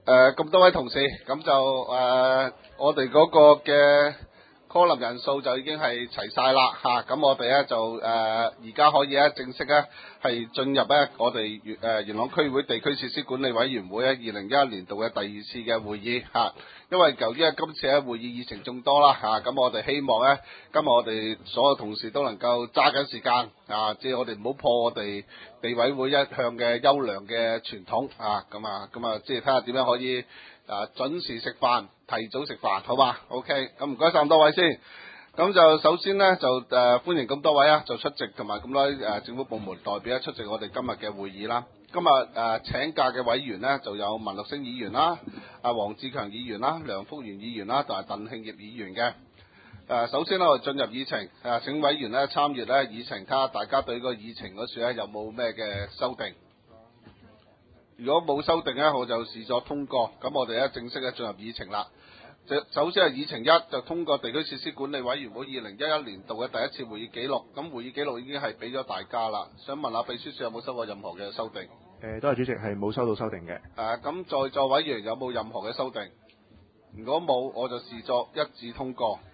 咁多位同事，咁就我哋嗰個嘅 call 人數就已經係齊晒啦嚇，咁我哋咧就而家可以咧正式咧係進入咧我哋元朗區議會地區設施管理委員會咧2021年度嘅第二次嘅會議嚇。因為由於今次咧會議議程眾多啦嚇，咁我哋希望咧今日我哋所有同事都能夠揸緊時間即係我哋唔好破我哋地委會一向嘅優良嘅傳統即係睇下點樣可以準時食飯，提早食飯，好嘛 ？OK， 咁唔該晒咁多位先。咁就首先呢，就歡迎咁多位就出席，同埋咁多位政府部門代表出席我哋今日嘅會議啦。今日請假嘅委員呢，就有文樂星議員啦、黃志強議員啦、梁福元議員啦，同埋鄧慶業議員嘅。首先呢，我哋進入議程，請委員呢參與呢議程，睇下大家對個議程嗰處呢有冇咩嘅修訂。如果冇修訂呢，我就視作通過。咁我哋呢正式進入議程啦。首先係議程一，就通過地區設施管理委員會2011年度嘅第一次會議記錄。咁會議記錄已經係俾咗大家啦。想問下秘書處有冇收過任何嘅修訂？ 多謝主席，係冇收到修訂嘅。 咁在座委員有冇任何嘅修訂？如果冇，我就視作一致通過。